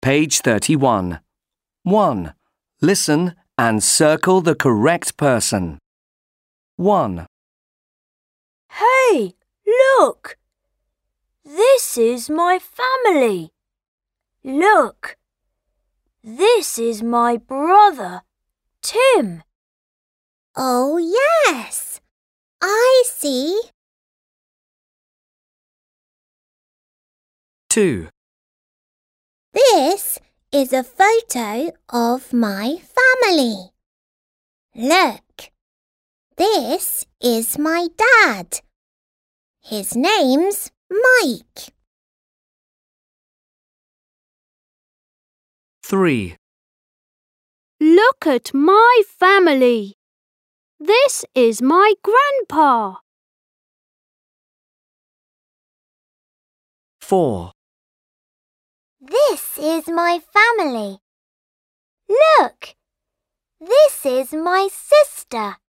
Page 31. 1. Listen and circle the correct person. 1, Hey, look! This is my family. Look! This is my brother, Tim. Oh, yes, I see. 2, This is a photo of my family. Look, this is my dad. His name's Mike. 3, Look at my family. This is my grandpa. 4, This is my family. Look, this is my sister.